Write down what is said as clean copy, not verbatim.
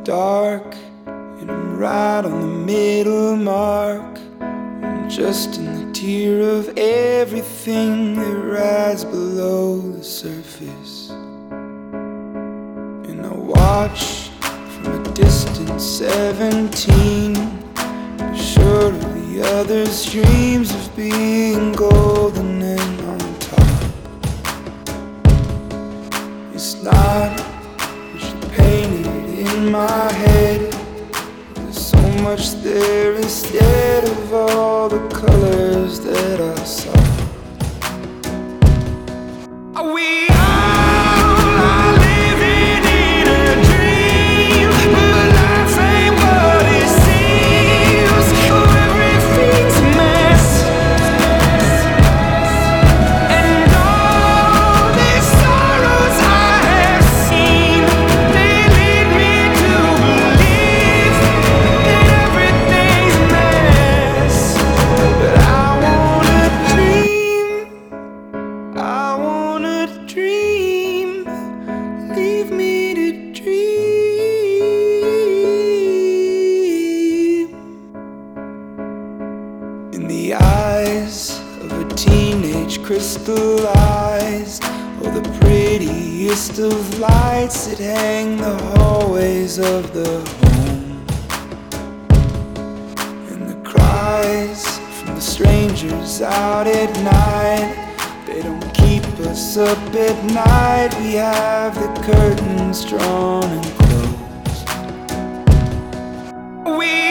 dark, and I'm right on the middle mark. I'm just in the tier of everything that rides below the surface. And I watch from a distant 17, sure of the others' dreams of being golden and on top. It's not what you painted in my head. There's so much there instead of all the colors that I saw. We all are living in a dream, but life ain't what it seems. Oh, everything's a mess, and all these sorrows I have seen, they lead me to believe that everything's a mess. But I wanna dream, I wanna dream, leave me to dream. In the eyes of a teenage crystallized, oh, the prettiest of lights that hang the hallways of the home. And the cries from the strangers out at night, they don't keep us up at night. We have the curtains drawn and closed. We